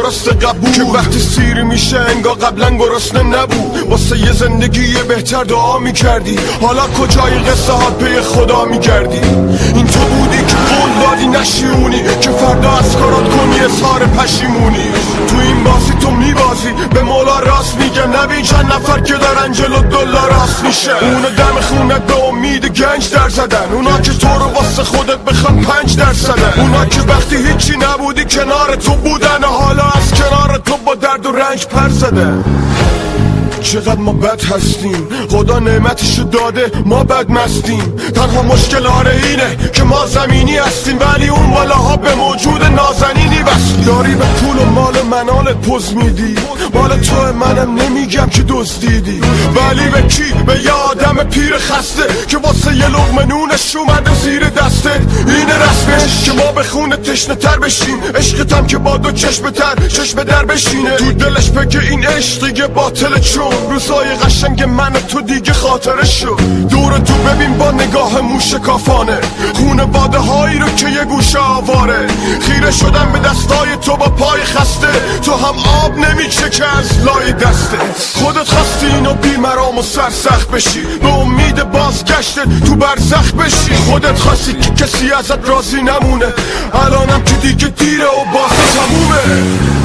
درست قبول که وقتی سیر میشه انگار قبلا گرسنه نبود. واسه یه زندگی بهتر دعا میکردی، حالا کجای قصه ها پی خدا میگردی؟ این تو بودی که قول دادی نشیونی، که فردا از کارات کنی اظهار پشیمونی. تو این بازی تو میبازی، به مولا راست میگه، نبین چند نفر که دارن جلو دلار راست میشه. اونا دم خونت به امید گنج در زدن، اونا که تو رو واسه خودت بخوان 5%. اونا که وقتی هیچی نبودی کنار تو بودن، حالا از کنار تو با درد و رنج پر زدن. چقدر ما بد هستیم، خدا نعمتشو داده ما بد مستیم. تنها مشکل آره اینه که ما زمینی هستیم، ولی اون بالاها به موجود نازنینی بستیم. داری به پول و مال منالت پوز میدی، مال تو منم نمیگم که دزدیدی، ولی به کی؟ به یه آدم پیر خسته که واسه یه لقمه نونش اومده زیر دسته. اینه رسمش که ما به خونه تشنه تر بشیم، عشقتم که با دو چشم تر چشم در بشینه. تو دلش بگه این عشقی باطل، چون روزای قشنگ من تو دیگه خاطره شد. دور تو ببین با نگاه موشکافانه، خونواده هایی رو که یه گوشه آواره. خیره شدن به دستای تو با پای خسته، تو هم آب نمیچه که از لای دسته. خودت خواستی اینو بیمرام و سرسخت بشی، به امید بازگشت تو برزخ بشی. خودت خواستی که کسی ازت راضی نمونه، الانم که دیگه دیره و باز تمومه.